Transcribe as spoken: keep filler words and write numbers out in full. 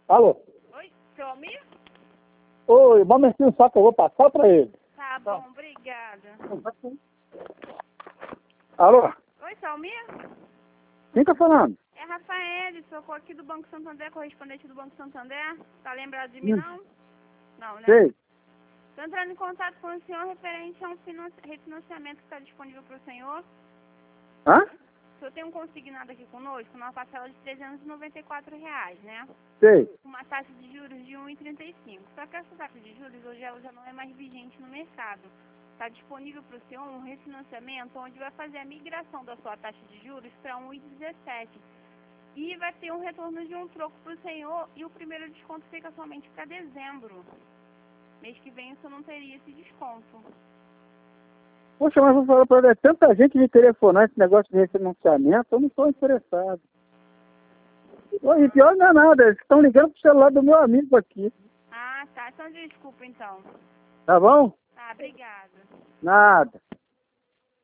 Alô? Oi, seu Almir? Oi, um momentinho só que eu vou passar pra ele. Tá bom, obrigada. Alô? Oi, seu Almir? Quem tá falando? É Rafael, sou aqui do Banco Santander, correspondente do Banco Santander. Tá lembrado de mim, Hum. não? Não, né? Sei. Tô entrando em contato com o senhor referente a um finan- refinanciamento que está disponível para o senhor. Hã? O senhor tem um consignado aqui conosco, numa parcela de trezentos e noventa e quatro reais, né? Sei. Uma taxa de juros de um vírgula trinta e cinco. Só que essa taxa de juros hoje ela já não é mais vigente no mercado. Está disponível para o senhor um refinanciamento onde vai fazer a migração da sua taxa de juros para um vírgula dezessete. E vai ter um retorno de um troco para o senhor e o primeiro desconto fica somente para dezembro. Mês que vem o senhor não teria esse desconto. Poxa, mas vou falar pra ele, é tanta gente me telefonar esse negócio de refinanciamento, eu não estou interessado. E pior não é nada, eles estão ligando pro celular do meu amigo aqui. Ah, tá. Então desculpa então. Tá bom? Tá, obrigada. Nada.